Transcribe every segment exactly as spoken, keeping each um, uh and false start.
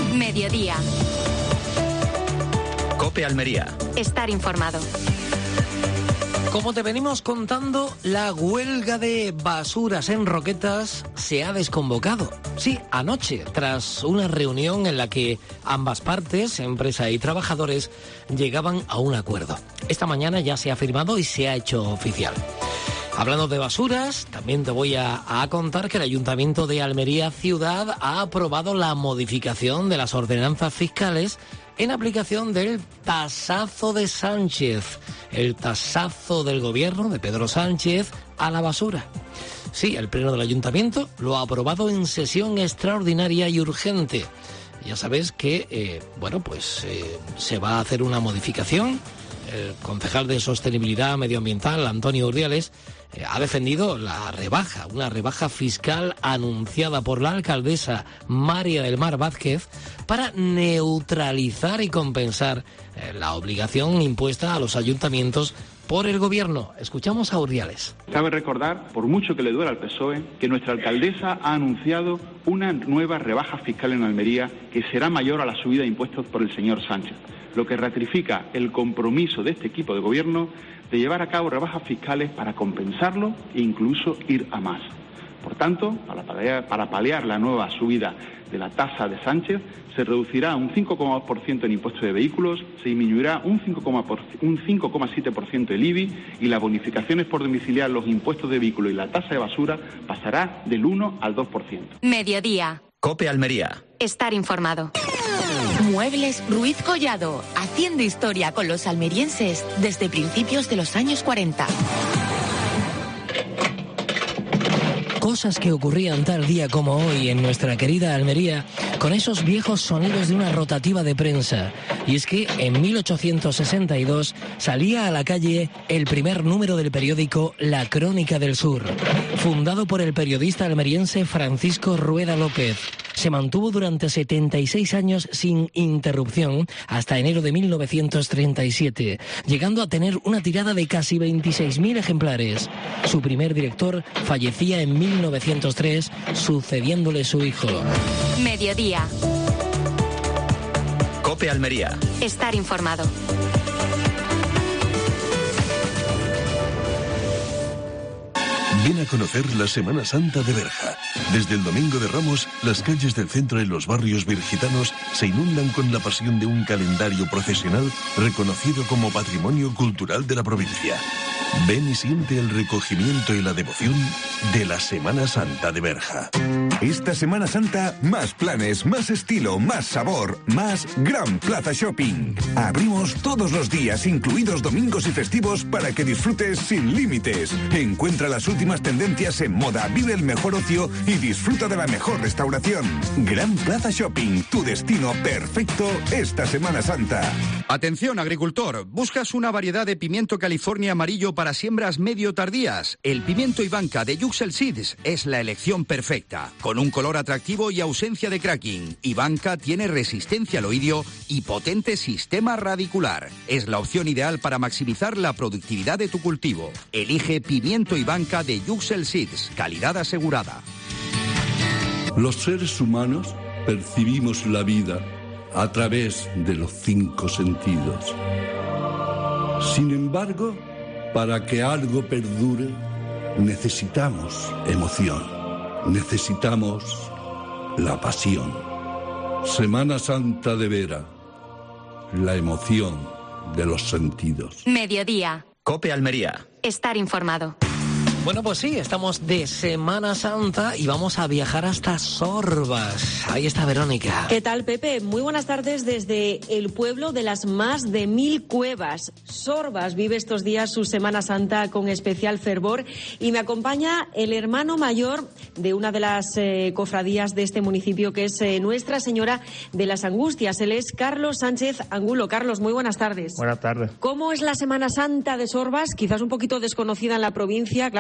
Mediodía. COPE Almería. Estar informado. Como te venimos contando, la huelga de basuras en Roquetas se ha desconvocado. Sí, anoche, tras una reunión en la que ambas partes, empresa y trabajadores, llegaban a un acuerdo. Esta mañana ya se ha firmado y se ha hecho oficial. Hablando de basuras, también te voy a, a contar que el Ayuntamiento de Almería Ciudad ha aprobado la modificación de las ordenanzas fiscales en aplicación del tasazo de Sánchez, el tasazo del gobierno de Pedro Sánchez a la basura. Sí, el Pleno del Ayuntamiento lo ha aprobado en sesión extraordinaria y urgente. Ya sabes que, eh, bueno, pues eh, se va a hacer una modificación. El concejal de Sostenibilidad Medioambiental, Antonio Urdiales, eh, ha defendido la rebaja, una rebaja fiscal anunciada por la alcaldesa María del Mar Vázquez para neutralizar y compensar eh, la obligación impuesta a los ayuntamientos por el gobierno. Escuchamos a Urdiales. Cabe recordar, por mucho que le duela al P S O E, que nuestra alcaldesa ha anunciado una nueva rebaja fiscal en Almería que será mayor a la subida de impuestos por el señor Sánchez, lo que ratifica el compromiso de este equipo de gobierno de llevar a cabo rebajas fiscales para compensarlo e incluso ir a más. Por tanto, para paliar, para paliar la nueva subida de la tasa de Sánchez, se reducirá un cinco coma dos por ciento en impuestos de vehículos, se disminuirá un cinco coma siete por ciento el I B I y las bonificaciones por domiciliar los impuestos de vehículos y la tasa de basura pasará del uno al dos por ciento. Mediodía. COPE Almería. Estar informado. Muebles Ruiz Collado, haciendo historia con los almerienses desde principios de los años cuarenta. Cosas que ocurrían tal día como hoy en nuestra querida Almería, con esos viejos sonidos de una rotativa de prensa. Y es que en mil ochocientos sesenta y dos salía a la calle el primer número del periódico La Crónica del Sur, fundado por el periodista almeriense Francisco Rueda López. Se mantuvo durante setenta y seis años sin interrupción hasta enero de mil novecientos treinta y siete, llegando a tener una tirada de casi veintiséis mil ejemplares. Su primer director fallecía en mil novecientos tres, sucediéndole su hijo. Mediodía. COPE Almería. Estar informado. Ven a conocer la Semana Santa de Berja. Desde el Domingo de Ramos, las calles del centro y los barrios virgitanos se inundan con la pasión de un calendario procesional reconocido como Patrimonio Cultural de la provincia. Ven y siente el recogimiento y la devoción de la Semana Santa de Berja. Esta Semana Santa, más planes, más estilo, más sabor, más Gran Plaza Shopping. Abrimos todos los días, incluidos domingos y festivos, para que disfrutes sin límites. Encuentra las últimas tendencias en moda, vive el mejor ocio y disfruta de la mejor restauración. Gran Plaza Shopping, tu destino perfecto esta Semana Santa. Atención, agricultor, ¿buscas una variedad de pimiento California amarillo para siembras medio tardías? El pimiento Ivanka de Yuxel Seeds es la elección perfecta. Con un color atractivo y ausencia de cracking, Ivanka tiene resistencia al oidio y potente sistema radicular. Es la opción ideal para maximizar la productividad de tu cultivo. Elige pimiento Ivanka de Yuxel Seeds, calidad asegurada. Los seres humanos percibimos la vida a través de los cinco sentidos. Sin embargo, para que algo perdure, necesitamos emoción. Necesitamos la pasión. Semana Santa de Vera, la emoción de los sentidos. Mediodía. COPE Almería. Estar informado. Bueno, pues sí, estamos de Semana Santa y vamos a viajar hasta Sorbas. Ahí está Verónica. ¿Qué tal, Pepe? Muy buenas tardes desde el pueblo de las más de mil cuevas. Sorbas vive estos días su Semana Santa con especial fervor y me acompaña el hermano mayor de una de las eh, cofradías de este municipio, que es eh, Nuestra Señora de las Angustias. Él es Carlos Sánchez Angulo. Carlos, muy buenas tardes. Buenas tardes. ¿Cómo es la Semana Santa de Sorbas? Quizás un poquito desconocida en la provincia, claro.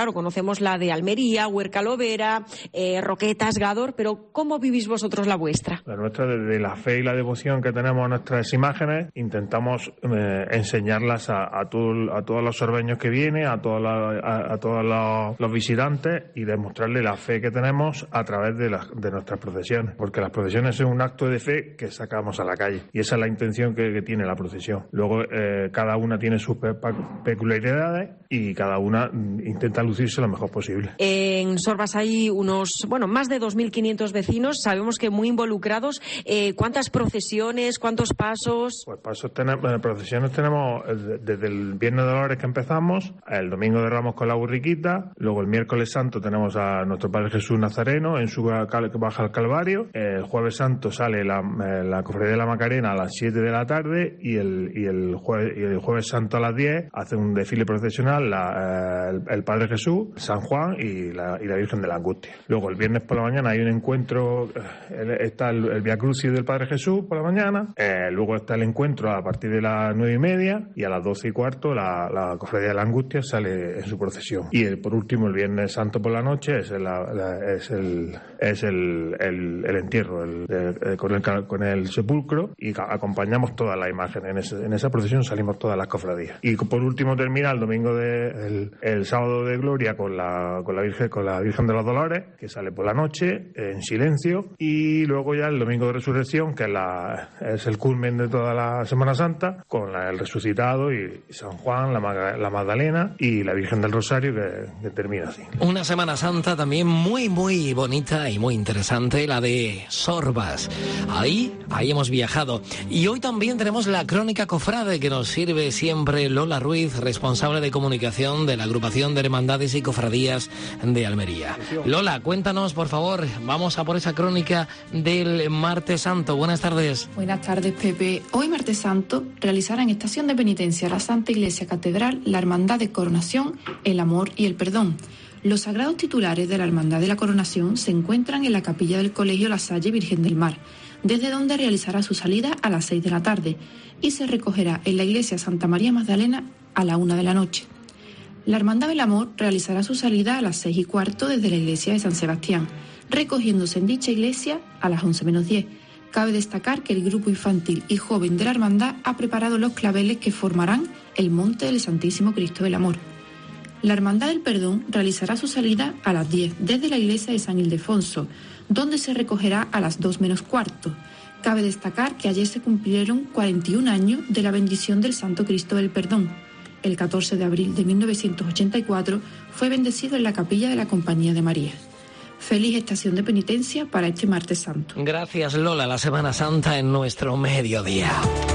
claro, conocemos la de Almería, Huercalovera, eh, Roquetas, Gádor, pero ¿cómo vivís vosotros la vuestra? La nuestra, desde la fe y la devoción que tenemos a nuestras imágenes, intentamos eh, enseñarlas a, a, todo, a todos los sorbeños que vienen, a todos, los, a, a todos los, los visitantes, y demostrarles la fe que tenemos a través de, la, de nuestras procesiones, porque las procesiones son un acto de fe que sacamos a la calle, y esa es la intención que, que tiene la procesión. Luego eh, cada una tiene sus pe peculiaridades y cada una intenta lucirse lo mejor posible. En Sorbas hay unos, bueno, más de dos mil quinientos vecinos, sabemos que muy involucrados. Eh, ¿Cuántas procesiones, cuántos pasos? Pues pasos tenemos, bueno, procesiones tenemos desde el Viernes de Dolores que empezamos, el Domingo de Ramos con la burriquita, luego el Miércoles Santo tenemos a nuestro Padre Jesús Nazareno en su baja al Calvario, el Jueves Santo sale la, la Cofradía de la Macarena a las siete de la tarde y el, y el, jueves, y el Jueves Santo a las diez hace un desfile procesional la, el, el Padre Jesús, San Juan y la, y la Virgen de la Angustia. Luego el viernes por la mañana hay un encuentro, está el, el Via Crucis del Padre Jesús por la mañana, eh, luego está el encuentro a partir de las nueve y media y a las doce y cuarto la, la Cofradía de la Angustia sale en su procesión. Y el, por último el Viernes Santo por la noche es, la, la, es, el, es el, el, el entierro el, el, con, el, con el sepulcro, y acompañamos todas las imágenes. En, ese, en esa procesión salimos todas las cofradías. Y por último termina el domingo de el, el sábado de Gloria con la con la Virgen con la Virgen de los Dolores, que sale por la noche en silencio, y luego ya el domingo de Resurrección, que es, la, es el culmen de toda la Semana Santa, con la, el resucitado y, y San Juan, la, la Magdalena y la Virgen del Rosario, que, que termina así. Una Semana Santa también muy muy bonita y muy interesante, la de Sorbas. Ahí, ahí hemos viajado. Y hoy también tenemos la crónica cofrade que nos sirve siempre Lola Ruiz, responsable de comunicación de la agrupación de hermandades y cofradías de Almería. Lola, cuéntanos, por favor, vamos a por esa crónica del Martes Santo. Buenas tardes. Buenas tardes, Pepe. Hoy, Martes Santo, realizará en Estación de Penitencia la Santa Iglesia Catedral la Hermandad de Coronación, el Amor y el Perdón. Los sagrados titulares de la Hermandad de la Coronación se encuentran en la capilla del Colegio La Salle Virgen del Mar, desde donde realizará su salida a las seis de la tarde y se recogerá en la iglesia Santa María Magdalena a la una de la noche. La Hermandad del Amor realizará su salida a las seis y cuarto desde la iglesia de San Sebastián, recogiéndose en dicha iglesia a las once menos diez. Cabe destacar que el grupo infantil y joven de la Hermandad ha preparado los claveles que formarán el monte del Santísimo Cristo del Amor. La Hermandad del Perdón realizará su salida a las diez desde la iglesia de San Ildefonso, donde se recogerá a las dos menos cuarto. Cabe destacar que ayer se cumplieron cuarenta y un años de la bendición del Santo Cristo del Perdón. El catorce de abril de mil novecientos ochenta y cuatro fue bendecido en la capilla de la Compañía de María. Feliz estación de penitencia para este Martes Santo. Gracias, Lola. La Semana Santa en nuestro mediodía.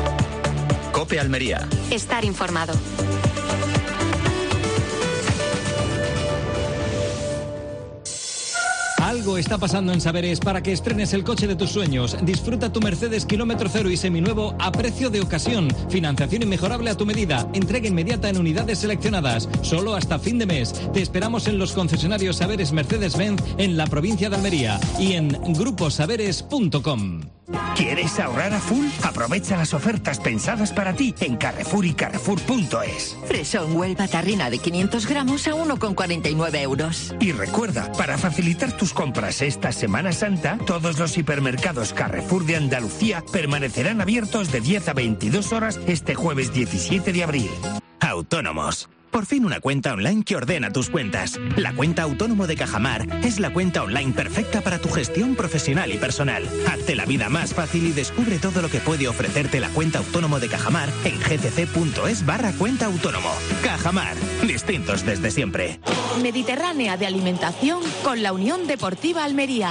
COPE Almería. Estar informado. Algo está pasando en Saberes para que estrenes el coche de tus sueños. Disfruta tu Mercedes kilómetro cero y seminuevo a precio de ocasión. Financiación inmejorable a tu medida. Entrega inmediata en unidades seleccionadas. Solo hasta fin de mes. Te esperamos en los concesionarios Saberes Mercedes-Benz en la provincia de Almería y en grupo saberes punto com. ¿Quieres ahorrar a full? Aprovecha las ofertas pensadas para ti en Carrefour y Carrefour punto es. Fresón Huelva Tarrina de quinientos gramos a uno con cuarenta y nueve euros. Y recuerda, para facilitar tus compras esta Semana Santa, todos los hipermercados Carrefour de Andalucía permanecerán abiertos de diez a veintidós horas este jueves diecisiete de abril. Autónomos. Por fin una cuenta online que ordena tus cuentas. La cuenta Autónomo de Cajamar es la cuenta online perfecta para tu gestión profesional y personal. Hazte la vida más fácil y descubre todo lo que puede ofrecerte la cuenta Autónomo de Cajamar en gtc.es barra cuenta autónomo. Cajamar, distintos desde siempre. Mediterránea de alimentación con la Unión Deportiva Almería.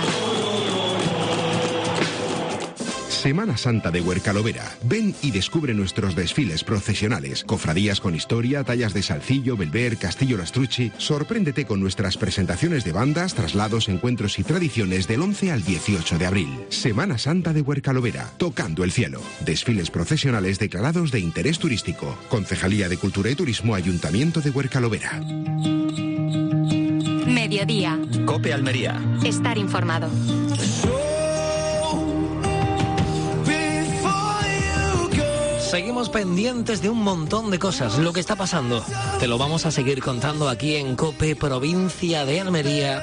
Semana Santa de Huercalovera. Ven y descubre nuestros desfiles procesionales, cofradías con historia, tallas de Salcillo, Belver, Castillo Lastrucci. Sorpréndete con nuestras presentaciones de bandas, traslados, encuentros y tradiciones del once al dieciocho de abril. Semana Santa de Huercalovera. Tocando el cielo. Desfiles procesionales declarados de interés turístico. Concejalía de Cultura y Turismo, Ayuntamiento de Huercalovera. Mediodía. COPE Almería. Estar informado. Seguimos pendientes de un montón de cosas. Lo que está pasando, te lo vamos a seguir contando aquí en COPE Provincia de Almería.